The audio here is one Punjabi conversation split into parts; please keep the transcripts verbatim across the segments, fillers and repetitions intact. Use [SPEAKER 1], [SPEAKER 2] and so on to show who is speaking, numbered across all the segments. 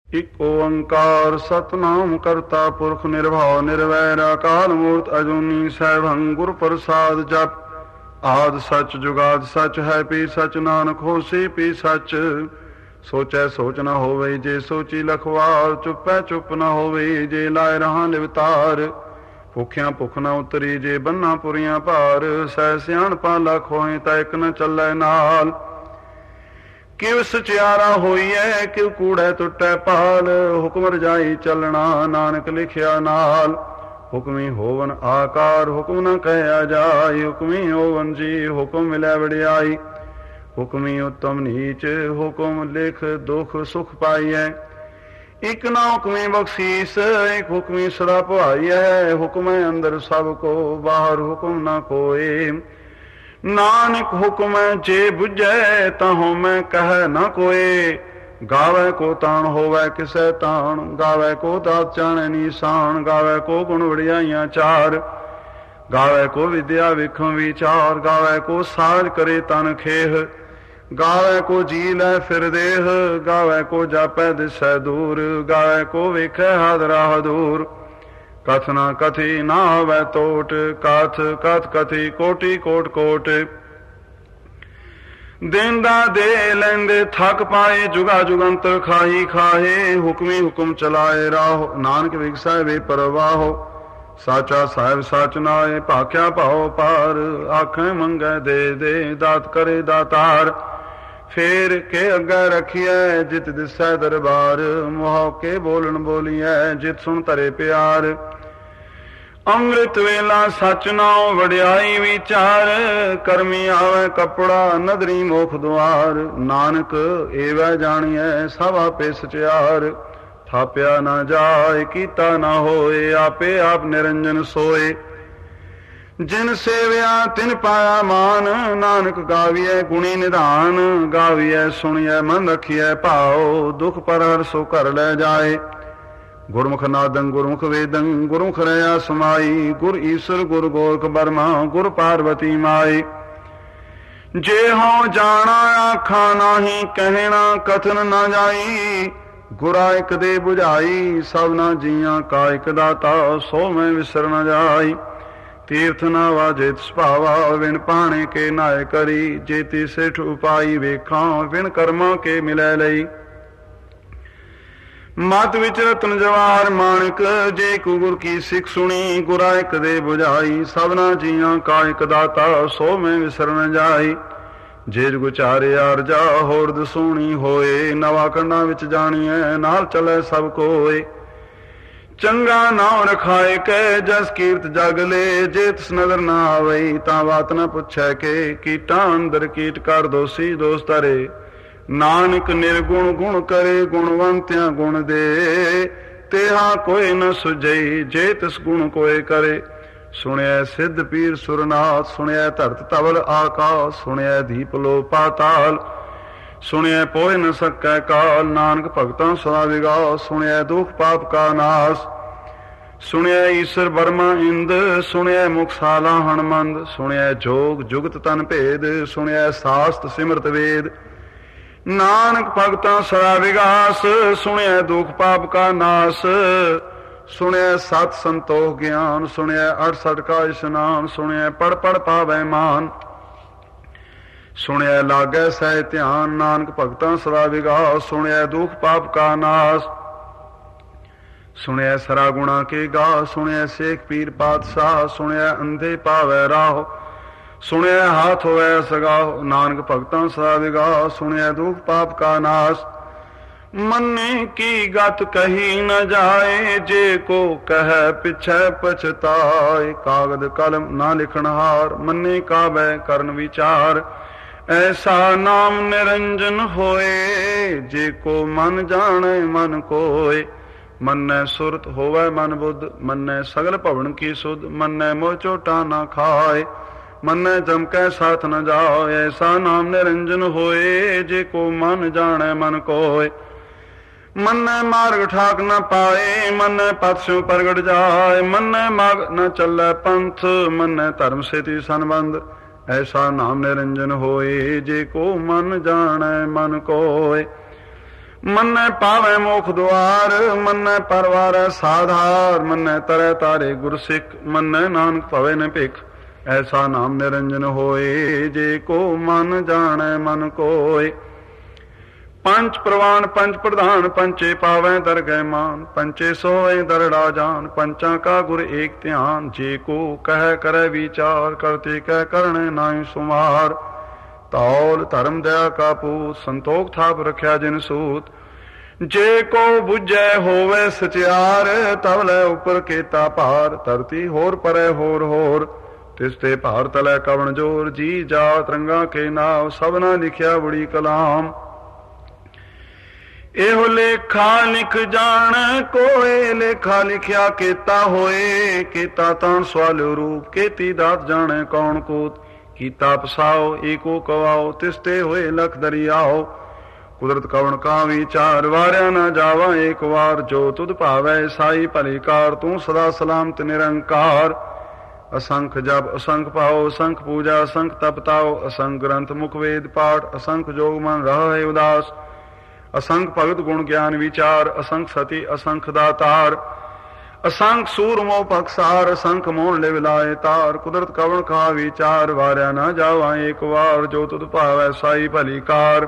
[SPEAKER 1] ਇਕ ਓੰਕਾਰ ਸਤਨਾਮ ਕਰਤਾ ਪੁਰਖ ਨਿਰਭਉ ਨਿਰਵੈਰ ਅਕਾਲ ਮੂਰਤ ਅਜੂਨੀ ਸੈਭੰ ਗੁਰ ਪ੍ਰਸਾਦ ਜਪ। ਆਦ ਸੱਚ ਜੁਗਾਦ ਸੱਚ ਹੈ ਪੀ ਸੱਚ ਨਾਨਕ ਹੋਸੀ ਪੀ ਸੱਚ। ਸੋਚੈ ਸੋਚ ਨਾ ਹੋਵੇ ਜੇ ਸੋਚੀ ਲਖਵਾਰ। ਚੁੱਪੈ ਚੁੱਪ ਨਾ ਹੋਵੇ ਜੇ ਲਾਇ ਰਹਾਂ ਲਿਵਤਾਰ। ਭੁੱਖਿਆਂ ਭੁੱਖ ਨਾ ਉਤਰੀ ਜੇ ਬੰਨਾ ਪੁਰੀਆਂ ਭਾਰ। ਸਹਿ ਸਿਆਣਪਾ ਲੱਖ ਹੋਏ ਤਾਂ ਇੱਕ ਨ ਚੱਲੈ ਨਾਲ। ਕਿਵ ਸਚਿਆਰਾ ਹੋਈਐ ਕਿਵ ਕੂੜੈ ਟੁੱਟੈ ਪਾਲ। ਹੁਕਮ ਰਜਾਈ ਚੱਲਣਾ ਨਾਨਕ ਲਿਖਿਆ ਨਾਲ। ਹੁਕਮੀ ਹੋਵਨ ਆਕਾਰ ਹੁਕਮ ਨ ਕਹਿਆ ਜਾਇ। ਹੁਕਮੀ ਹੋਵਨ ਜੀ ਹੁਕਮ ਮਿਲੈ ਵਡਿਆਈ। ਹੁਕਮੀ ਉਤਮ ਨੀਚ ਹੁਕਮ ਲਿਖ ਦੁਖ ਸੁਖ ਪਾਈਐ। ਇਕ ਨਾ ਹੁਕਮੀ ਬਖਸ਼ੀਸ ਇਕ ਹੁਕਮੀ ਸਦਾ ਭਵਾਈਐ। ਹੁਕਮੈ ਅੰਦਰ ਸਭ ਕੋ ਬਾਹਰ ਹੁਕਮ ਨਾ ਕੋਇ। ਨਾਨਕ ਹੁਕਮੈ ਜੇ ਬੁਝੈ ਤਾਹਉ ਮੈਂ ਕਹਿ ਨਾ ਕੋਇ। ਗਾਵੈ ਕੋ ਤਾਣ ਹੋਵੈ ਕਿਸੈ ਤਾਣ। ਗਾਵੈ ਕੋ ਦਾਤ ਜਾਣੈ ਨੀਸਾਨ। ਗਾਵੈ ਕੋ ਗੁਣ ਵਡਿਆਈਆਂ ਚਾਰ। ਗਾਵੈ ਕੋ ਵਿਦਿਆ ਵੇਖੋ ਵਿਚਾਰ। ਗਾਵੈ ਕੋ ਸਾਜ ਕਰੇ ਤਨ ਖੇਹ। ਗਾਵੈ ਕੋ ਜੀ ਲੈ ਫਿਰ ਦੇਹ। ਗਾਵੈ ਕੋ ਜਾਪੈ ਦਿਸੈ ਦੂਰ। ਗਾਵੈ ਕੋ ਵੇਖੈ ਹਾਦਰਾ ਦੂਰ। ਕਥ ਨਾ ਕਥੀ ਨਾ ਹੋਵੈ ਤੋਟ। ਕਥ ਕਥ ਕਥੀ ਕੋਟੀ ਕੋਟ ਕੋਟ। ਦੇਂਦਾ ਦੇ ਲੈਂਦੇ ਥੱਕ ਪਾਏ। ਜੁਗਾ ਜੁਗੰਤਰ ਖਾਹੀ ਖਾਹੇ। ਹੁਕਮੀ ਹੁਕਮ ਚਲਾਏ ਰਾਹੋ। ਨਾਨਕ ਵਿਗਸੈ ਵੇ ਪਰਵਾਹੋ। ਸਾਚਾ ਸਾਹਿਬ ਸਚ ਨਾਏ ਭਾਖਿਆ ਭਾਉ ਪਾਰ। ਆਖੈ ਮੰਗੈ ਦੇ ਦੇ ਦਾਤ ਕਰੇ ਦਾਤਾਰ। ਫੇਰ ਕੇ ਅੱਗੇ ਰਖੀਐ ਜਿਤ ਦਿਸੈ ਦਰਬਾਰ। ਮੁਹਾਉ ਕੇ ਬੋਲਣ ਬੋਲੀਐ ਜਿਤ ਸੁਣ ਧਰੇ ਪਿਆਰ। ਅੰਮ੍ਰਿਤ ਵੇਲਾ ਸਚ ਨਾਉ ਵਡਿਆਈ ਵਿਚਾਰ। ਕਰਮੀ ਆਵੈ ਕੱਪੜਾ ਨਦਰੀ ਮੋਖ ਦੁਆਰ। ਨਾਨਕ ਏਵੈ ਜਾਣੀਐ ਸਭ ਆਪੇ ਸਚਿਆਰ। ਥਾਪਿਆ ਨਾ ਜਾਏ ਕੀਤਾ ਨਾ ਹੋਏ। ਆਪੇ ਆਪ ਨਿਰੰਜਨ ਸੋਏ। ਜਿਨ ਸੇਵਿਆ ਤਿਨ ਪਾਇਆ ਮਾਨ। ਨਾਨਕ ਗਾਵੀਐ ਗੁਣੀ ਨਿਧਾਨ। ਗਾਵੀਐ ਸੁਣੀਐ ਮਨ ਰਖੀਐ ਭਾਉ। ਦੁਖ ਪਰ ਹਰ ਸੋ ਘਰ ਲੈ ਜਾਏ। ਗੁਰਮੁਖ ਨਾਦੰ ਗੁਰਮੁਖ ਵੇਦੰ ਗੁਰਮੁਖ ਰਹਾ ਸਮਾਈ। ਗੁਰ ਈਸਰ ਗੁਰ ਗੋਰਖ ਬਰਮਾ ਗੁਰ ਪਾਰਵਤੀ ਮਾਈ। ਜੇ ਹਉ ਜਾਣਾ ਆਖਾ ਨਾਹੀ ਕਹਿਣਾ ਕਥਨ ਨਾ ਜਾਈ। ਗੁਰਾ ਇਕ ਦੇ ਬੁਝਾਈ ਸਭਨਾ ਜੀਆਂ ਕਾ ਇਕ ਦਾਤਾ। ਸੋ ਮੈਂ ਵਿਸਰ ਨ ਜਾਈ। ਤੀਰਥ ਨਾ ਵਾਜੇ ਸੁਭਾਵਾ ਵਿਣ ਪਾਣੇ ਕੇ ਨਾਇ ਕਰੀ। ਜੇਤੀ ਸਿਠ ਉਪਾਈ ਵੇਖਾਂ ਵਿਣ ਕਰਮਾਂ ਕੇ ਮਿਲੈ ਲਈ। ਮਤ ਵਿੱਚ ਰਤਨ ਜਵਾਹਰ ਮਾਣਕ। ਜੇ ਕੋ ਗੁਰ ਕੀ ਸਿੱਖ ਸੁਣੀ। ਗੁਰਾ ਇਕ ਦੇ ਬੁਝਾਈ ਸਭਨਾ ਜੀਆਂ ਕਾ ਇਕ ਦਾਤਾ। ਸੋ ਮੈਂ ਵਿਸਰ ਨ ਜਾਈ। ਜੇ ਗੁਚਾਰੇ ਅਰਜਾ ਹੋਰ ਦਸੂਣੀ ਹੋਏ। ਨਵਾ ਕੰਡਾ ਵਿੱਚ ਜਾਣੀਐ ਨਾਲ ਚਲੈ ਸਭ ਕੋਏ। ਚੰਗਾ ਨਾਉ ਰਖਾਏ ਕੈ ਜਸ ਕੀਰਤ ਜਗ ਲੈ। ਜੇ ਤਿਸ ਨਜ਼ਰ ਨਾ ਆਵਈ ਤਾਂ ਬਾਤ ਨਾ ਪੁੱਛੈ ਕੇ। ਕੀਟਾਂ ਅੰਦਰ ਕੀਟ ਕਰ ਦੋਸੀ ਦੋਸ ਧਰੇ। ਨਾਨਕ ਨਿਰਗੁਣ ਗੁਣ ਕਰੇ ਗੁਣਵੰਤਿਆਂ ਗੁਣ ਦੇ। ਤੇਹਾ ਕੋਈ ਨ ਸੁਝਈ ਜੇ ਤਿਸ ਗੁਣ ਕੋਏ ਕਰੇ। ਸੁਣਿਐ ਸਿੱਧ ਪੀਰ ਸੁਰਨਾਥ। ਸੁਣਿਐ ਧਰਤ ਧਵਲ ਆਕਾਸ। ਸੁਣਿਐ ਦੀਪ ਲੋ ਪਾਤਾਲ। ਸੁਣਿਐ ਪੋਇ ਨ ਸਕੈ ਕਾਲ। ਨਾਨਕ ਭਗਤਾਂ ਸਦਾ ਵਿਗਾਸ। ਸੁਣਿਐ ਦੁਖ ਪਾਪ ਕਾ ਨਾਸ। ਸੁਣਿਐ ਈਸਰ ਬਰਮਾ ਇੰਦ। ਸੁਣਿਐ ਮੁਕਸਾਲਾ ਹਣਮੰਦ। ਸੁਣਿਐ ਜੋਗ ਜੁਗਤ ਤਨ ਭੇਦ। ਸੁਣਿਐ ਸਾਸਤ ਸਿਮਰਤ ਵੇਦ। ਨਾਨਕ ਭਗਤਾਂ ਸਦਾ ਵਿਗਾਸ। ਸੁਣਿਐ ਦੁਖ ਪਾਪ ਕਾ ਨਾਸ। ਸੁਣਿਐ ਸਤ ਸੰਤੋਖ ਗਿਆਨ। ਸੁਣਿਐ ਅਠਸਠ ਕਾ ਇਸ਼ਨਾਨ। ਸੁਣਿਐ ਪੜ ਪੜ ਪਾਵੈ ਮਾਨ। ਸੁਣਿਐ ਲਾਗੈ ਸਹਿ ਧਿਆਨ। ਨਾਨਕ ਭਗਤਾਂ ਸਦਾ ਵਿਗਾਸ। ਸੁਣਿਐ ਦੁਖ ਪਾਪ ਕਾ ਨਾਸ। ਸੁਣਿਐ ਸਰਾ ਗੁਣਾ ਕੇ ਗਾ। ਸੁਣਿਐ ਸੇਖ ਪੀਰ ਪਾਤਸ਼ਾਹ। ਸੁਣਿਐ ਅੰਧੇ ਪਾਵੈ ਰਾਹ। ਸੁਣਿਐ ਹਾਥ ਹੋਵੈ ਸਗਾਹ। ਨਾਨਕ ਭਗਤਾਂ ਸਦਾ ਵਿਗਾਸ। ਸੁਣਿਐ ਦੁਖ ਪਾਪ ਕਾ ਨਾਸ। ਮੰਨੇ ਕੀ ਗਤ ਕਹੀ ਨ ਜਾਏ। ਜੇ ਕੋ ਕਹਿ ਪਿਛੈ ਪਛਤਾਏ। ਕਾਗਦ ਕਲਮ ਨਾ ਲਿਖਣ ਹਾਰ। ਮੰਨੇ ਕਾਬੈ ਕਰਨ ਵਿਚਾਰ। ਐਸਾ ਨਾਮ ਨਿਰੰਜਨ ਹੋਏ। ਜੇ ਕੋ ਮਨ ਜਾਣੈ ਮਨ ਕੋਇ। ਮੰਨੈ ਸੁਰਤ ਹੋਵੈ ਮਨ ਬੁੱਧ। ਮੰਨੈ ਸਗਲ ਭਵਨ ਕੀ ਸੁਧ। ਮੰਨੈ ਮੋਹ ਚੋਟਾ ਨਾ ਖਾਏ। ਮੰਨੈ ਜਮ ਕੈ ਸਾਥ ਨ ਜਾਏ। ਐਸਾ ਨਾਮ ਨਿਰੰਜਨ ਹੋਏ। ਜੇ ਕੋ ਮਨ ਜਾਣੈ ਮਨ ਕੋਇ। ਮੰਨੈ ਮਾਰਗ ਠਾਕ ਨ ਪਾਏ। ਮੰਨੈ ਪਥ ਸਿਉ ਪ੍ਰਗਟ ਜਾਏ। ਮੰਨੈ ਮਗ ਨ ਚੱਲੈ ਪੰਥ। ਮੰਨੈ ਧਰਮ ਸੇਤੀ ਸੰਬੰਧ। ਐਸਾ ਨਾਮ ਨਿਰੰਜਨ ਹੋਏ। ਜੇ ਕੋ ਮਨ ਜਾਣੈ ਮਨ ਕੋਇ। ਮੰਨੈ ਪਾਵੈ ਮੋਖ ਦੁਆਰ, ਮੰਨੈ ਪਰਵਾਰੈ ਸਾਧਾਰ, ਮੰਨੈ ਤਰੈ ਤਾਰੇ ਗੁਰ ਸਿੱਖ, ਮੰਨੈ ਨਾਨਕ ਭਵੈ ਨ ਭਿਖ। ਐਸਾ ਨਾਮ ਨਿਰੰਜਨ ਹੋਏ, ਜੇ ਕੋ ਮਨ ਜਾਣੈ ਮਨ ਕੋਇ। ਪੰਚ ਪ੍ਰਵਾਨ ਪੰਚ ਪ੍ਰਧਾਨ, ਪੰਚੇ ਪਾਵੈ ਦਰਗਹਿ ਮਾਨ, ਪੰਚੇ ਸੋਏ ਦਰੜਾ ਜਾਨ, ਪੰਚਾਂ ਕਾ ਗੁਰ ਏਕ ਧਿਆਨ। ਜੇ ਕੋ ਕਹਿ ਕਰੈ ਵਿਚਾਰ, ਕਰਤੇ ਕਹਿ ਕਰਣੈ ਨਾਹੀ ਸੁਮਾਰ। ਤੌਲ ਧਰਮ ਦਇਆ ਕਾ ਪੂਤ, ਸੰਤੋਖ ਥਾਪ ਰਖਿਆ ਜਿਨ ਸੂਤ। ਜੇ ਕੋ ਬੁਝੈ ਹੋਵੇ ਸਚਿਆਰ, ਤਵ ਲੈ ਉਪਰ ਕੇਤਾ ਭਾਰ। ਧਰਤੀ ਹੋਰ ਪਰੈ ਹੋਰ ਹੋਰ, ਤਿਸ ਤੇ ਭਾਰ ਤਲੈ ਕਵਣ ਜੋਰ। ਜੀ ਜਾਤ ਰੰਗਾ ਕੇ ਨਾਮ, ਸਭਨਾ ਲਿਖਿਆ ਬੜੀ ਕਲਾਮ। ਇਹੋ ਲੇਖਾ ਲਿਖ ਜਾਣ ਕੋਏ, ਲੇਖਾ ਲਿਖਿਆ ਕੇਤਾ ਹੋਏ। ਕੇਤਾ ਤਾਂ ਸਵਾਲ ਰੂਪ, ਕੇਤੀ ਦਾਤ ਜਾਣੈ ਕੌਣ ਕੂਤ। ਕੀਤਾ ਪਸਾਓ ਏਕੋ ਕਵਾਓ, ਤਿਸ ਤੇ ਹੋਏ ਲਖ ਦਰਿਆਓ। ਕੁਦਰਤ ਕਵਣ ਕਾ ਵਿਚਾਰ, ਵਾਰਿਆ ਨਾ ਜਾਵਾ ਏਕ ਵਾਰ। ਜੋ ਤੁਧ ਭਾਵੈ ਸਾਈ ਭਲੀ ਕਾਰ, ਤੂੰ ਸਦਾ ਸਲਾਮਤ ਨਿਰੰਕਾਰ। ਅਸੰਖ ਜਪ ਅਸੰਖ ਪਾਓ, ਅਸੰਖ ਪੂਜਾ ਅਸੰਖ ਤਪਤਾਓ। ਅਸੰਖ ਗ੍ਰੰਥ ਮੁਖ ਵੇਦ ਪਾਠ, ਅਸੰਖ ਜੋਗ ਮਨ ਰਹੇ ਉਦਾਸ। ਅਸੰਖ ਭਗਤ ਗੁਣ ਗਿਆਨ ਵਿਚਾਰ, ਅਸੰਖ ਸਤੀ ਅਸੰਖ ਦਾਤਾਰ। ਅਸੰਖ ਸੂਰ ਮੋਹ ਪਖਸਾਰ, ਅਸੰਖ ਮੋਹਨ ਲਿਵ ਲਾਏ ਤਾਰ। ਕੁਦਰਤ ਕਵਣ ਕਾ ਵਿਚਾਰ, ਵਾਰਿਆ ਨਾ ਜਾਵਾ ਏਕ ਵਾਰ। ਜੋ ਤੁਧ ਭਾਵੈ ਸਾਈ ਭਲੀ ਕਾਰ,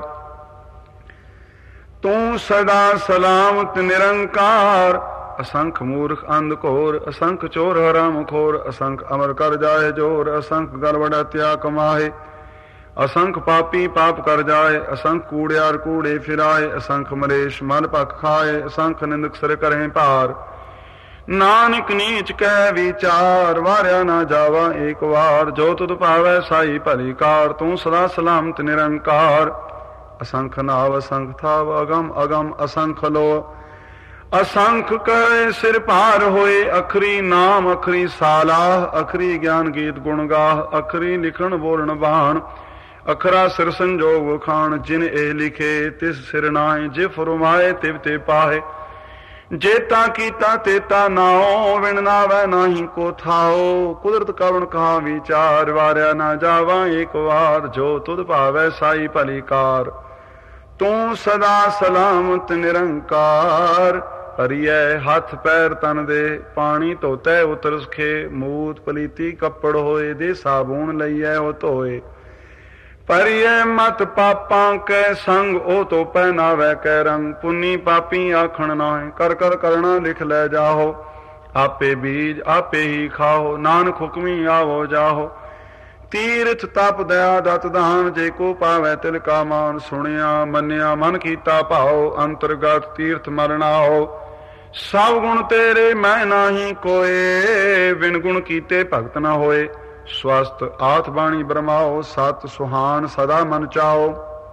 [SPEAKER 1] ਤੂੰ ਸਦਾ ਸਲਾਮਤ ਨਿਰੰਕਾਰ। ਅਸੰਖ ਮੂਰਖ ਅੰਧ ਘੋਰ, ਅਸੰਖ ਚੋਰ ਹਰਾਮ ਖੋਰ। ਅਸੰਖ ਅਮਰ ਕਰ ਜਾਏ ਜੋਰ, ਅਸੰਖ ਗਰਵੜ ਹਤਿਆ ਕਮਾਏ। ਅਸੰਖ ਪਾਪੀ ਪਾਪ ਕਰ ਜਾਏ, ਅਸੰਖ ਕੂੜਿਆਰ ਕੂੜੇ ਫਿਰਾਏ। ਅਸੰਖ ਮਰੇਸ਼ ਮਲ ਭਖ ਖਾਏ, ਅਸੰਖ ਨਿੰਦਕ ਸਿਰ ਕਰਹਿ ਭਾਰ। ਨਾਨਕ ਨੀਚ ਕਹਿ ਵਿਚਾਰ, ਵਾਰਿਆ ਨਾ ਜਾਵਾ ਏਕ ਵਾਰ। ਜੋ ਤੁਧ ਭਾਵੈ ਸਾਈ ਭਲੀ ਕਾਰ, ਤੂੰ ਸਦਾ ਸਲਾਮਤ ਨਿਰੰਕਾਰ। ਅਸੰਖ ਨਾਵ ਅਸੰਖ ਥਾਵ, ਅਗਮ ਅਗਮ ਅਸੰਖ ਲੋ। ਅਸੰਖ ਕਰੇ ਸਿਰ ਭਾਰ ਹੋਏ, ਅਖਰੀ ਨਾਮ ਅਖਰੀ ਸਾਲਾਹ। ਅਖਰੀ ਗਿਆਨ ਗੀਤ ਗੁਣ ਗਾਹ, ਅਖਰੀ ਲਿਖਣ ਬੋਲਣ ਬਾਣ। ਅਖਰਾ ਸਿਰ ਸੰਜੋਗ ਵਖਾਣ, ਜਿਨ ਇਹ ਲਿਖੇ ਤਿਸ ਸਿਰ ਨਾਏ। ਜੇ ਫਰਮਾਏ ਤਿਵ ਤੇ ਪਾਹੇ, ਜੇਤਾ ਕੀਤਾ ਤੇਤਾ ਨਾਉ। ਵਿਣ ਨਾਵੈ ਨਾਹੀ ਕੋ ਥਾਓ, ਕੁਦਰਤ ਕਵਣ ਕਹਾ ਵਿਚਾਰ। ਵਾਰਿਆ ਨਾ ਜਾਵਾ ਏਕ ਵਾਰ, ਜੋ ਤੁਧ ਭਾਵੈ ਸਾਈ ਭਲੀ ਕਾਰ। ਤੂੰ ਸਦਾ ਸਲਾਮਤ ਨਿਰੰਕਾਰ। ਹਰੀਐ ਹੱਥ ਪੈਰ ਤਨ ਦੇ, ਪਾਣੀ ਧੋਤੈ ਉਤਰ ਸਖੇ। ਮੂਤ ਪਲੀਤੀ ਕੱਪੜ ਹੋਏ, ਦੇ ਸਾਬੂਨ ਲਈਐ ਉਹ ਧੋਏ। ਪਰਿਐ ਮਤ ਪਾਪਾਂ ਕੈ ਸੰਗ, ਉਹ ਤੋ ਪਹਿਨਾਵੈ ਕੈ ਰੰਗ। ਪੁੰਨੀ ਪਾਪੀ ਆਖਣ ਨਾਹੀ, ਕਰ ਕਰ ਕਰਣਾ ਲਿਖ ਲੈ ਜਾਹੋ। ਆਪੇ ਬੀਜ ਆਪੇ ਹੀ ਖਾਓ, ਨਾਨਕ ਹੁਕਮੀ ਆਵੋ ਜਾਹੋ। ਤੀਰਥ ਤਪ ਦਇਆ ਦਤ ਦਾਨ, ਜੇ ਕੋ ਪਾਵੈ ਤਿਲ ਕਾ ਮਾਨ। ਸੁਣਿਆ ਮੰਨਿਆ ਮਨ ਕੀਤਾ ਭਾਓ, ਅੰਤਰਗਤ ਤੀਰਥ ਮਰਨਾਓ। ਸਭ ਗੁਣ ਤੇਰੇ ਮੈਂ ਨਾਹੀ ਕੋਏ, ਬਿਨ ਗੁਣ ਕੀਤੇ ਭਗਤ ਨ ਹੋਏ। ਸਵਸਤ ਆਥ ਬਾਣੀ ਬਰਮਾਓ, ਸਤ ਸੁਹਾਨ ਸਦਾ ਮਨ ਚਾਓ।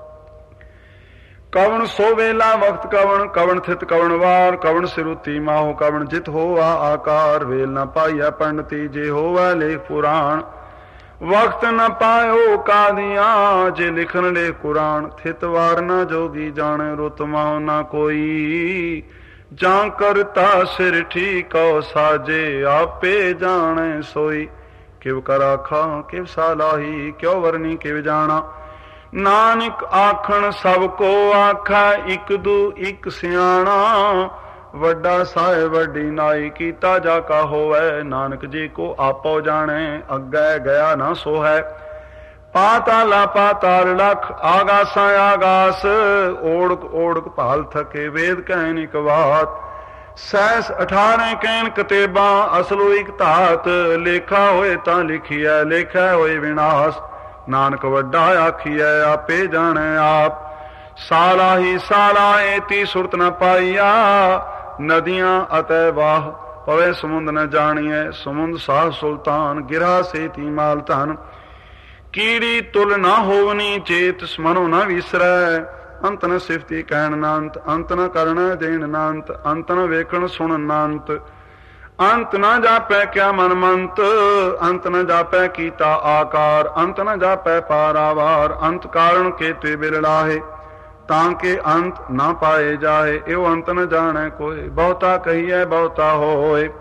[SPEAKER 1] ਕਵਣ ਸੋ ਵੇਲਾ ਵਕਤ ਕਵਣ, ਕਵਣ ਥਿਤ ਕਵਣ ਵਾਰ। ਕਵਣ ਸਿਰੁਤੀ ਮਾਹੋ, ਕਵਣ ਜਿਤ ਹੋਵਾ ਆਕਾਰ। ਵੇਲ ਨ ਪਾਈਐ ਪੰਡਤੀ, ਜੇ ਹੋਵੈ ਲੇਖ ਪੁਰਾਣ। ਵਕਤ ਨ ਪਾਇਓ ਕਾਦੀਆਂ, ਜੇ ਲਿਖਣ ਲੇ ਕੁਰਾਨ। ਥਿਤ ਵਾਰ ਨਾ ਜੋਗੀ ਜਾਣੇ, ਰੁਤ ਮਾਉ ਨਾ ਕੋਈ। ਜਾਂ ਕਰਤਾ ਸਿਰ ਠੀਕੋ ਸਾਜੇ, ਆਪੇ ਜਾਣੇ ਸੋਈ। ਕਿਵ ਕਰ ਆਖਾਂ ਕਿਵ ਸਾਲਾਹੀ, ਕਿਉ ਵਰਨੀ ਕਿਵ ਜਾਣਾ। ਨਾਨਕ ਆਖਣ ਸਭ ਕੋ ਆਖਾ, ਇਕ ਦੂ ਇਕ ਸਿਆਣਾ। ਵੱਡਾ ਸਾਹਿਬ ਵੱਡੀ ਨਾਈ, ਕੀਤਾ ਜਾ ਕਾ ਹੋਵੈ। ਨਾਨਕ ਜੀ ਕੋ ਆਪੋ ਜਾਣੇ, ਅੱਗੇ ਗਿਆ ਨਾ ਸੋ ਹੈ। ਪਾਤਾਲਾ ਪਾਤਾਲ ਲਖ, ਆਗਾਸਾਂ ਆਗਾਸ। ਓੜਕ ਓੜਕ ਭਾਲ ਥਕੇ, ਵੇਦ ਕਹਿਨ ਇਕ ਬਾਤ। ਸੈਸ ਅਠਾਰਾਂ ਕਹਿਣ ਕਤੇਬਾਂ, ਅਸਲੋ ਇਕ ਧਾਤ। ਲੇਖਾ ਹੋਏ ਤਾਂ ਲਿਖੀਐ, ਲੇਖਾ ਹੋਏ ਵਿਨਾਸ਼। ਨਾਨਕ ਵੱਡਾ ਆਖੀਐ, ਆਪੇ ਜਾਣੈ ਆਪ। ਸਾਲਾਹੀ ਸਾਲਾ ਏਤੀ ਸੁਰਤ ਨ ਪਾਈਆ। ਨਦੀਆਂ ਅਤੇ ਵਾਹ ਪਵੇ ਸਮੁੰਦ ਨ ਜਾਣੀਐ। ਸਮੁੰਦ ਸਾਹ ਸੁਲਤਾਨ, ਗਿਰਾ ਸੇਤੀ ਮਾਲ ਧਨ। ਕੀੜੀ ਤੁਲ ਨਾ ਹੋਵਨੀ, ਚੇਤ ਸਮਨੋ ਨ ਵਿਸਰੈ। ਅੰਤ ਨ ਸਿਫਤੀ ਕਹਿਣ ਨਾਨਤ, ਅੰਤ ਨ ਕਰਣ ਦੇਣ ਨਾਨਤ। ਅੰਤ ਨ ਵੇਖਣ ਸੁਣ ਨਾਨਤ, ਅੰਤ ਨ ਜਾਪੈ ਕਿਆ ਮਨ ਮੰਤ। ਅੰਤ ਨ ਜਾਪੈ ਕੀਤਾ ਆਕਾਰ, ਅੰਤ ਨ ਜਾਪੈ ਪਾਰਾਵਾਰ। ਅੰਤ ਕਾਰਨ ਕੇਤੇ ਬਿਰਲਾਹੇ, ਤਾਂ ਕਿ ਅੰਤ ਨਾ ਪਾਏ ਜਾਏ। ਇਹੋ ਅੰਤ ਨ ਜਾਣੈ ਕੋਇ, ਬਹੁਤਾ ਕਹੀਐ ਬਹੁਤਾ ਹੋਏ।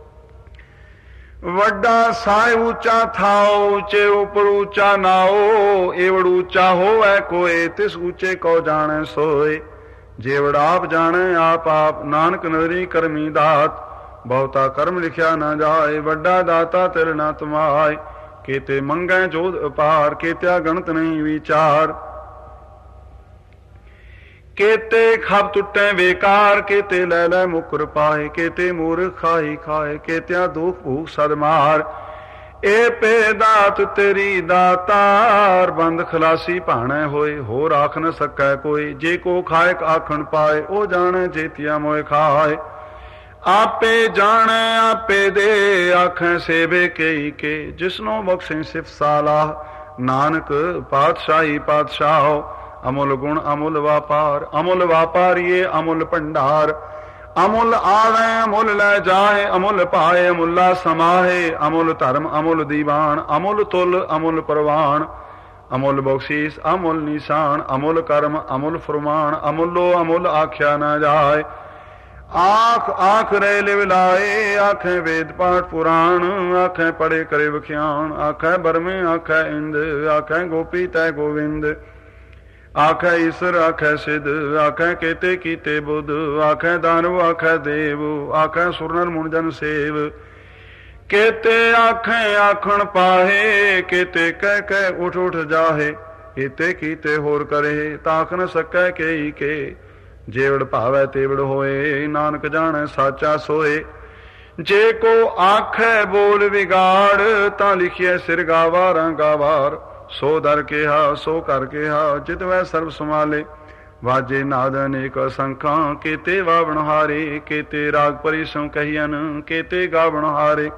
[SPEAKER 1] ਵੱਡਾ ਸਾਇ ਉੱਚਾ ਥਾਓ, ਉੱਚੇ ਉਪਰ ਉੱਚਾ ਨਾਓ। ਏਵੜ ਉੱਚਾ ਹੋਵੈ ਕੋਏ, ਤਿਸ ਉੱਚੇ ਕੋ ਜਾਣੈ ਸੋਏ। ਜੇਵੜ ਆਪ ਜਾਣੈ ਆਪ ਆਪ, ਨਾਨਕ ਨਦਰੀ ਕਰਮੀ ਦਾਤ। ਬਹੁਤਾ ਕਰਮ ਲਿਖਿਆ ਨਾ ਜਾਏ, ਵੱਡਾ ਦਾਤਾ ਤਿਲ ਨਾ ਤਮਾਏ। ਕੇਤੇ ਮੰਗੈ ਜੋਧ ਅਪਾਰ, ਕੇਤਿਆ ਗਣਤ ਨਹੀਂ ਵਿਚਾਰ। ਕੇਤੇ ਖਬ ਟੁੱਟੈ ਬੇਕਾਰ, ਕੇਤੇ ਲੈ ਲੈ ਮੁਕਰ ਪਾਏ। ਕੇਤੇ ਮੂਰਖ ਖਾਈ ਖਾਏ, ਕੇਤਿਆ ਦੁਖ ਭੂਖ ਸਦ ਮਾਰ। ਏ ਪੇ ਦਾਤ ਤੇਰੀ ਦਾਤਾਰ, ਬੰਦ ਖਲਾਸੀ ਭਾਣੈ ਹੋਏ। ਹੋਰ ਆਖ ਨ ਸਕੈ ਕੋਈ, ਜੇ ਕੋ ਖਾਇਕ ਆਖਣ ਪਾਏ। ਉਹ ਜਾਣੈ ਜੇਤੀਆ ਮੋਇ ਖਾਏ। ਆਪੇ ਜਾਣੈ ਆਪੇ ਦੇ, ਆਖੈ ਸੇਵੇ ਕੇਈ ਕੇ। ਜਿਸਨੋ ਬਖਸ਼ੇ ਸਿਫ ਸਾਲਾਹ, ਨਾਨਕ ਪਾਤਸ਼ਾਹੀ ਪਾਤਸ਼ਾਹੋ। ਅਮੁੱਲ ਗੁਣ ਅਮੁੱਲ ਵਾਪਾਰ, ਅਮੁੱਲ ਵਾਪਾਰੀਏ ਅਮੁੱਲ ਭੰਡਾਰ। ਅਮੁੱਲ ਆਵੈ ਅਮੁੱਲ ਲੈ ਜਾਏ, ਅਮੁੱਲ ਪਾਏ ਅਮੁੱਲਾ ਸਮਾਹੇ। ਅਮੁੱਲ ਧਰਮ ਅਮੁੱਲ ਦੀਵਾਨ, ਅਮੁੱਲ ਤੁਲ ਅਮੁੱਲ ਪ੍ਰਵਾਨ। ਅਮੁੱਲ ਬਖਸ਼ੀਸ ਅਮੁੱਲ ਨਿਸ਼ਾਨ, ਅਮੁੱਲ ਕਰਮ ਅਮੁੱਲ ਫਰਮਾਨ। ਅਮੁੱਲੋ ਅਮੁੱਲ ਆਖਿਆ ਨਾ ਜਾਏ। ਆਖ ਆਖ ਰੇ ਲਿਵ ਲਾਏ, ਆਖੈ ਵੇਦ ਪਾਠ ਪੁਰਾਣ। ਆਖੈ ਪੜੇ ਕਰੇ ਵਖਿਆਣ, ਆਖੈ ਬਰਮੇ ਆਖੈ ਇੰਦ। ਆਖੈ ਗੋਪੀ ਤੈ ਗੋਵਿੰਦ, ਆਖੈ ਈਸਰ ਆਖੈ ਸਿਧ। ਆਖੈ ਕੇਤੇ ਕੀਤੇ ਬੁੱਧ, ਆਖੈ ਦਾਨਵ ਆਖੈ ਦੇਵ। ਆਖੈ ਸੁਰ ਨਰ ਮੁਨ ਜਨ ਸੇਵ। ਕੇਤੇ ਆਖੈ ਆਖਣ ਪਾਹੇ, ਕੇਤੇ ਕਹਿ ਕਹਿ ਉਠ ਉਠ ਜਾਹੇ। ਕੇਤੇ ਕੀਤੇ ਹੋਰ ਕਰੇ, ਤਾਖ ਨ ਸਕੈ ਕੇਈ ਕੇ। ਜੇਵੜ ਭਾਵੈ ਤੇਵੜ ਹੋਏ, ਨਾਨਕ ਜਾਣੈ ਸਾਚਾ ਸੋਏ। ਜੇ ਕੋ ਆਖੈ ਬੋਲ ਵਿਗਾੜ, ਤਾਂ ਲਿਖਿਐ ਸਿਰ ਗਾਵਾਰਾਂ ਗਾਵਾਰ। ਸੋ ਦਰ ਕਿਹਾ ਸੋ ਕਰ ਕਿਹਾ, ਜਿਤ ਵੈ ਸਰਬ ਸੰਭਾਲੇ। ਵਾਜੇ ਨਾਦ ਅਨੇਕ ਅਸੰਖਾਂ, ਕੇਤੇ ਵਾਵਣ ਹਾਰੇ। ਕੇਤੇ ਰਾਗ ਪਰੀ ਸੋ ਕਹੀਅਨ, ਕੇਤੇ ਗਾਵਣ ਹਾਰੇ।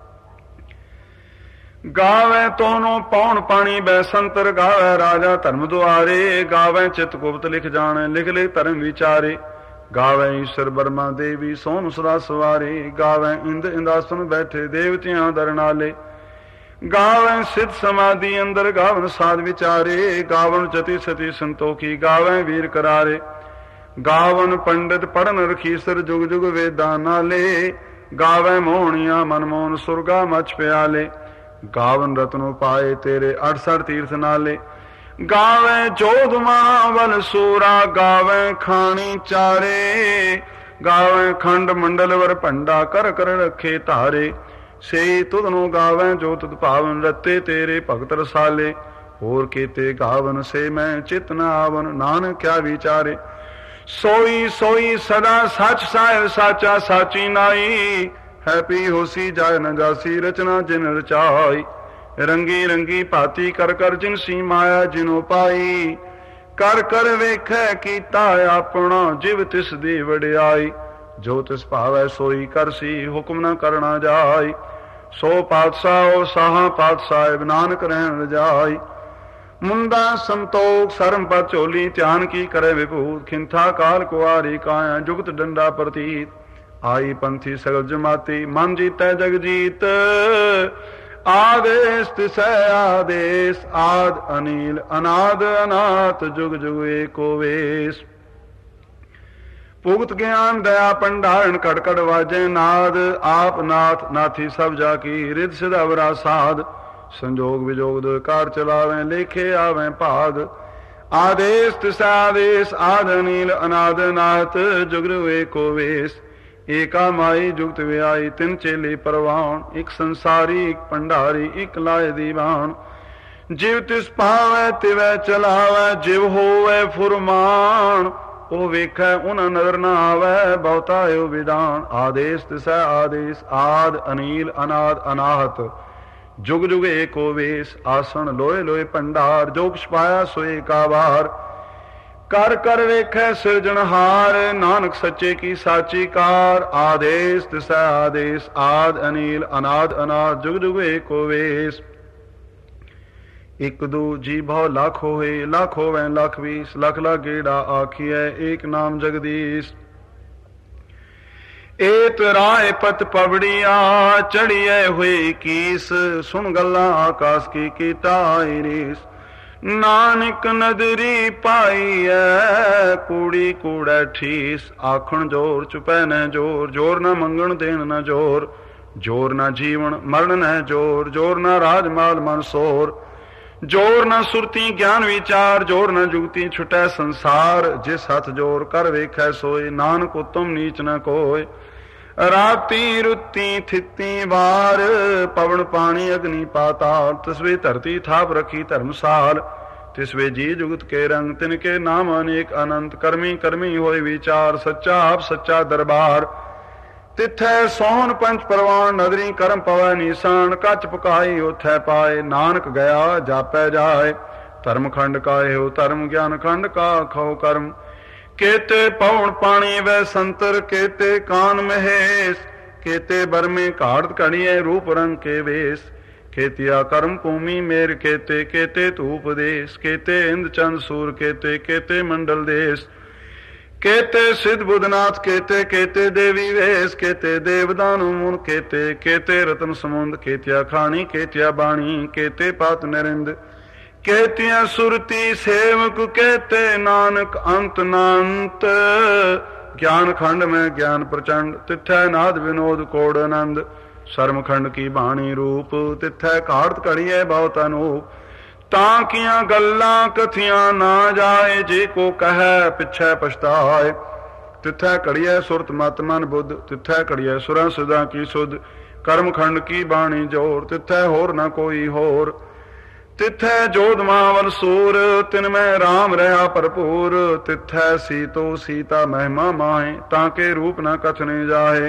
[SPEAKER 1] ਗਾਵੈ ਤੋਨੋ ਪੌਣ ਪਾਣੀ ਬੈ ਸੰਤਰ। ਗਾਵੈ ਰਾਜਾ ਧਰਮ ਦੁਆਰੇ। ਗਾਵੈ ਚਿਤ ਗੁਪਤ ਲਿਖ ਜਾਣੈ, ਲਿਖ ਲਿਖ ਧਰਮ ਵਿਚਾਰੇ। ਗਾਵੈ ਈਸ਼ਰ ਬਰਮਾ ਦੇਵੀ ਸੋਨ ਸਦਾ ਸਵਾਰੇ। ਗਾਵੈ ਇੰਦ ਇੰਦਾਸਨ ਬੈਠੇ ਦੇਵਤਿਆਂ ਦਰਨਾਲੇ। ਗਾਵੈ ਸਿਧ ਸਮਾਧੀ ਅੰਦਰ, ਗਾਵਨ ਸਾਧ ਵਿਚਾਰੇ। ਗਾਵਨ ਜਤੀ ਸਤੀ ਸੰਤੋਖੀ, ਗਾਵੈ ਵੀਰ ਕਰਾਰੇ। ਗਾਵਨ ਪੰਡਿਤ ਪੜਨ ਰਖੀਸਰ, ਜੁਗ ਜੁਗ ਵੇਦਾਂ ਨਾਲੇ। ਗਾਵੈ ਮੋਹਣੀਆਂ ਮਨਮੋਹਨ, ਸੁਰਗਾ ਮਚ ਪਿਆਲੇ। ਗਾਵਨ ਰਤਨੋ ਪਾਏ ਤੇਰੇ, ਅਠਸਠ ਤੀਰਥ ਨਾਲੇ। ਗਾਵੈ ਜੋਧ ਮਹਾਬਲ ਸੂਰਾ, ਗਾਵੈ ਖਾਣੀ ਚਾਰੇ। ਗਾਵੈ ਖੰਡ ਮੰਡਲ ਵਰ ਭੰਡਾ, ਕਰ ਕਰ ਰੱਖੇ ਧਾਰੇ। ਸੇ ਤੁਧ ਨੂੰ ਗਾਵੈ ਜੋ ਤੁਧ ਭਾਵਨ, ਰਤੇ ਤੇਰੇ ਭਗਤ ਰਸਾਲੇ। ਹੋਰ ਕੀਤੇ ਗਾਵਨ ਸੇ ਮੈਂ ਚਿਤ ਨ ਆਵਨ, ਨਾਨਕ ਕਿਆ ਵਿਚਾਰੇ। ਸੋਈ ਸੋਈ ਸਦਾ ਸੱਚ ਸਾਹਿਬ ਸਾਚਾ, ਸਾਚੀ ਨਾਈ। ਹੈ ਪੀ ਹੋਸੀ ਜਾਇ ਨ ਜਾਸੀ, ਰਚਨਾ ਜਿਨ ਰਚਾਈ। ਰੰਗੀ ਰੰਗੀ ਭਾਤੀ ਕਰ ਕਰ, ਜਿਨ ਸੀ ਮਾਇਆ ਜਿਨੋ ਪਾਈ। ਕਰ ਕਰ ਵੇਖੈ ਕੀਤਾ ਆਪਣਾ, ਜਿਵ ਤਿਸ ਦੀ ਵਡਿਆਈ। ਜੋ ਤਿਸ ਭਾਵੈ ਸੋਈ ਕਰਸੀ, ਹੁਕਮ ਨ ਕਰਨਾ ਜਾਈ। ਸੋ ਪਾਤਸ਼ਾਹ ਸਾਹਾ ਪਾਤਸ਼ਾਹਿਬ, ਨਾਨਕ ਰਹਿਣ ਰਜਾਈ। ਮੁੰਦਾ ਸੰਤੋਖ ਸਰਮ ਪਤ ਝੋਲੀ, ਧਿਆਨ ਕੀ ਕਰੇ ਵਿਭੂਤ। ਖਿੰਥਾ ਕਾਲ ਕੁਆਰੀ ਕਾਇਆ, ਜੁਗਤ ਡੰਡਾ ਪ੍ਰਤੀਤ। ਆਈ ਪੰਥੀ ਸਗਲ ਜਮਾਤੀ, ਮਨ ਜੀਤੈ ਜਗ ਜੀਤ। ਆਦੇਸ ਤਿਸੈ ਆਦੇਸ, ਆਦ ਅਨੀਲ ਅਨਾਦ ਅਨਾਥ। ਜੁਗ ਜੁਗ ਏਕੋ ਵੇਸ। ਭੁਗਤ ਗਿਆਨ ਦਇਆ ਭੰਡਾਰਨ, ਕੜ ਕੜ ਵਾਜੈ ਨਾਦ। ਆਪ ਨਾਥ ਨਾਥੀ ਸਭ ਜਾ ਕੀ, ਰਿਦ ਸਿਧ ਅਵਰਾ ਸਾਧ। ਸੰਜੋਗ ਵਿਜੋਗ ਦੁਕਾਰ ਚਲਾਵੈ, ਲੇਖੇ ਆਵੈ ਭਾਗ। ਆਦੇਸ ਤਿਸੈ ਆਦੇਸ, ਆਦ ਅਨੀਲ ਅਨਾਦ ਅਨਾਥ। ਜੁਗ ਜੁਗ ਏਕੋ ਵੇਸ। ਏਕਾ ਮਾਈ ਜੁਗਤ ਵਿਆਈ, ਤਿੰਨ ਚੇਲੇ ਪਰਵਾਣ। ਇੱਕ ਸੰਸਾਰੀ ਇੱਕ ਭੰਡਾਰੀ, ਇੱਕ ਲਾਏ ਦੀਵਾਨ। ਜਿਵ ਤਿਸ ਪਾਵੈ ਤਿਵੈ ਚਲਾਵੈ, ਜਿਵ ਹੋਵੈ ਫੁਰਮਾਨ। ਉਹ ਵੇਖੈ ਉਹਨਾਂ ਨਜ਼ਰ ਨਾ ਆਵੈ, ਬਹੁਤਾ ਓ ਵਿਦਾਨ। ਆਦੇਸ ਤਿਸੈ ਆਦੇਸ, ਆਦ ਅਨੀਲ ਅਨਾਦ ਅਨਾਹਤ। ਜੁਗ ਜੁਗ ਏਕੋ ਵੇਸ। ਆਸਣ ਲੋਏ ਲੋਏ ਭੰਡਾਰ, ਜੋ ਕੁਛ ਪਾਇਆ ਸੋ ਏਕਾ ਵਾਰ। ਕਰ ਕਰ ਵੇਖੈ ਸਿਰਜਣਹਾਰ, ਨਾਨਕ ਸੱਚੇ ਕੀ ਸਾਚੀ ਕਾਰ। ਆਦੇਸ ਤਿਸੈ ਆਦੇਸ, ਆਦ ਅਨੀਲ ਅਨਾਦ ਅਨਾਦ। ਜੁਗ ਜੁਗ ਏਕੋ ਵੇਸ। ਇੱਕ ਦੂ ਜੀ ਭਉ ਲੱਖ ਹੋਏ, ਲੱਖ ਹੋਵੈ ਲੱਖ ਵੀਸ। ਲੱਖ ਲੱਖ ਗੇੜਾ ਆਖੀਐ, ਏਕ ਨਾਮ ਜਗਦੀਸ਼। ਏਤ ਰਾਏ ਪਤ ਪਵੜੀਆ, ਚੜੀਐ ਹੋਏ ਕੀਸ। ਸੁਣ ਗੱਲਾਂ ਆਕਾਸ ਕੀ ਕੀਤਾ ਰੀਸ। ਨਾਨਕ ਨਦਰੀ ਪਾਈਐ, ਕੂੜੀ ਕੂੜੈ ਠੀਸ। ਆਖਣ ਜੋਰ ਚੁਪੈ ਨ ਜੋਰ, ਜੋਰ ਨ ਮੰਗਣ ਦੇਣ ਨ ਜੋਰ। ਜੋਰ ਨ ਜੀਵਨ ਮਰਨ ਨ ਜੋਰ, ਜੋਰ ਨ ਰਾਜ ਮਾਲ ਮਨ ਸੋਰ। जोर न सुरती ज्ञान विचार, जोर न जुगती छुटै संसार। जिस हथ जोर कर वेखै सोय, नानक उत्तम नीच न कोय। राती रुती थिती वार, पवन पानी अग्नि पाताल। तिसवे धरती थाप रखी धर्मसाल, तिसवे जी जुगत के रंग। तिनके नाम अनेक अनंत, करमी करमी होय विचार। सच्चा आप सच्चा दरबार, तिथै सोहन पंच परवान। नदरी करम पवै निशान, कच पकाई उथै पाए। नानक गया जापै जाए, धर्म खंड का हो धर्म, ज्ञान खंड का खो कर्म। केते पवन पानी वै संतर, केते कान महेश। केते बर में घाड़त घड़िए, रूप रंग के वेश। खेतिया कर्म भूमि मेर, केते केते धूप देश। केते इंद चंद सूर, केते केते मंडल देश। केते सिद्ध बुधनाथ, केते केते देवी वेश। केते देवदानु मुन, केते केते रतन समुंद। केतिया खानी केतिया बाणी, केते पात नरिंद। केतिया सुरती सेवक, केते नानक अंत नांत। ज्ञान खंड में ज्ञान प्रचंड, तिथै नाद विनोद कोड आनंद। शर्म खंड की बाणी रूप, तिथै घाड़त घड़िए बहुत अनूप। तां कियां गल्लां कथियां ना जाए, जे को कहे पिछै पछताए। तिथै घड़िए सुरत मत मन बुद्ध, तिथै घड़िए सुरां सुदा की सुध। कर्म खंड की बाणी जोर, तिथै होर न कोई होर। तिथै जोध महावल सूर, तिनमें राम रहा भरपूर। तिथै सीतो सीता महिमा माहे, ताके रूप न कथने जाए।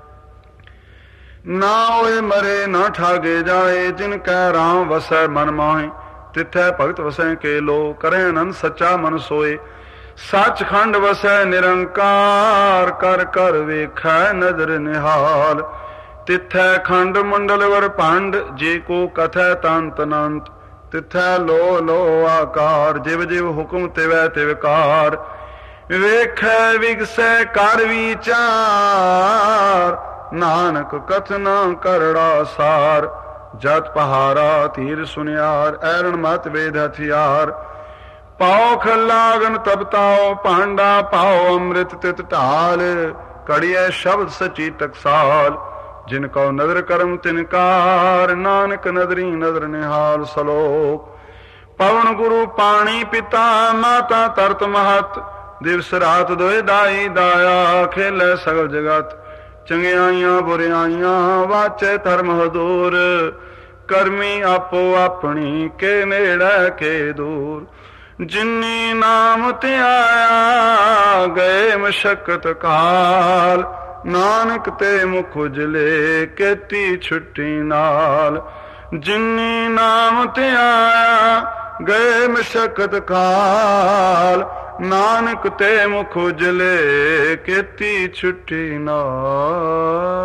[SPEAKER 1] ना होए मरे ना ठागे जाए, जिनकै राम वसै मन माहे। तिथै भगत वसै के लो, करें आनंद सच्चा मन सोए। सच खंड वसै निरंकार, कर कर वेखै नजर निहाल। तिथै खंड मंडल वर भंड, जे को कथै तंत अनंत। तिथै लो लो आकार, जिव जिव हुक्म तिवै तिवकार। वेखै विगसै कर विचार, नानक कथना करड़ा सार। जत पहारा तीर सुनियार, ऐरण मत वेद हथियार। पाओ खलागन तब ताओ, पांडा पाओ अमृत तित ढाल। कड़िए शब्द सची टकसाल, जिनको नदर करम तिनकार। नानक नदरी नदर निहाल। सलोक पवन गुरु पानी पिता, माता तरत महत। दिवस रात दोए दाई दाया, खेले सगल जगत। चंगियाइयां बुरियाइयां, वाचे धर्म हदूर। करमी आपो अपनी, के नेड़े के दूर। जिन्नी नाम ते आया, गए मशक्कत काल। नानक ते मुख उजले, केती छुट्टी नाल। जिन्नी नाम ते आया, गए मशक्कत काल। नानक ते मुख उजले, केती छुट्टी नाल।